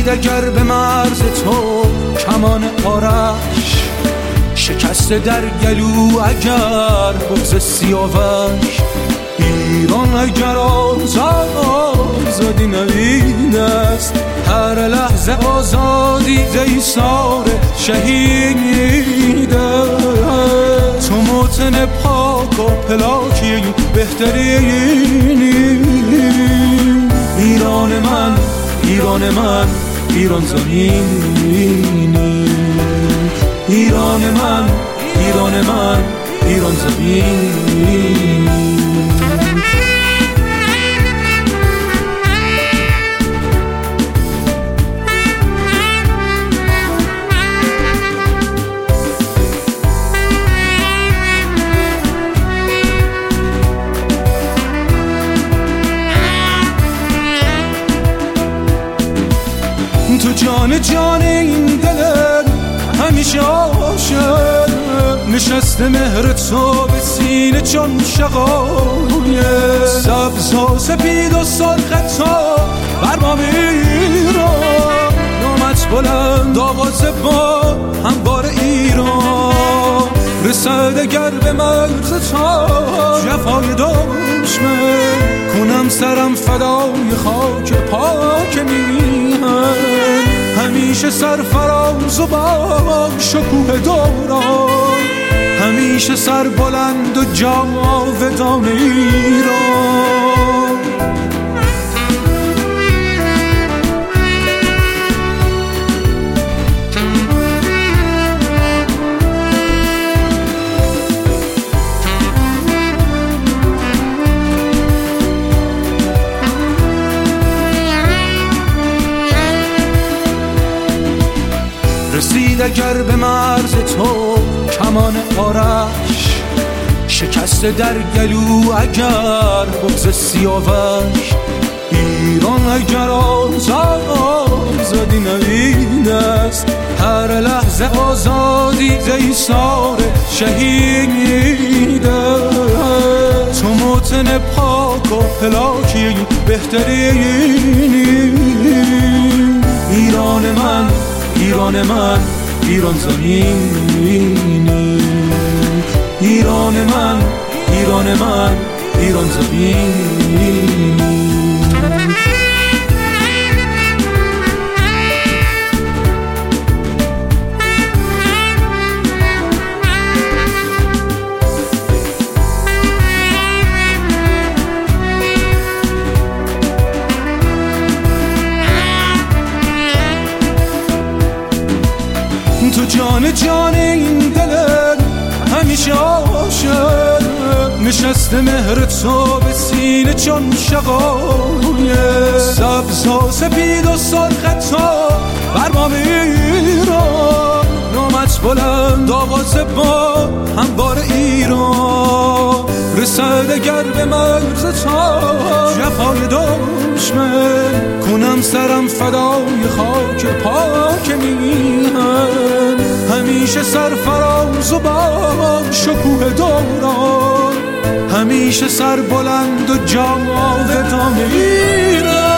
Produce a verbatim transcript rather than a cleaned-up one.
رسید اگر به مرز تو کمان آرش، شکست در گلو اگر بغض سیاوش. ایران اگر آزادی نوید است، هر لحظه آزادی ایثار شهید است. تو موطن پاک و پلاکی بهترینی، ایران من، ایران من، ایران زمینی. ایران من، ایران من، ایران زمینی. تو جان جان این دلم همیشه عاشق، نشسته مهر تو به سینه چون شقایق. سبز و سپید و سرخ تو بر ما ایران، نامت بلند آواز با همبار ایران. رسد اگر به مرز تو جفای دشمن، کنم سرم فدای خاک پاک میهن. همیشه سرفراز و با شکوه دوران، همیشه سر بلند و جاودان ایران. رسید اگر به مرز تو کمان آرش، شکست در گلو اگر بغض سیاوش. ایران اگر آزادی نوید است، هر لحظه آزادی ایثار شهید است. تو موطن پاک و پلاکی بهترینی، ایران من، ایران من، ایران زمینی. ایران من، ایران من، ایران زمینی. تو جان جان این دلم همیشه عاشق، نشسته مهر تو به سینه چون شقایق. سبز و سپید و سرخ تو بر ما ایران، نامت بلند آواز با همبار ایران. رسد اگر به مرز تو جفای دشمن، کنم سرم فدای خاک پاک میهن. همیشه سرفراز و با شکوه دوران، همیشه سر بلند و جاودان ایران.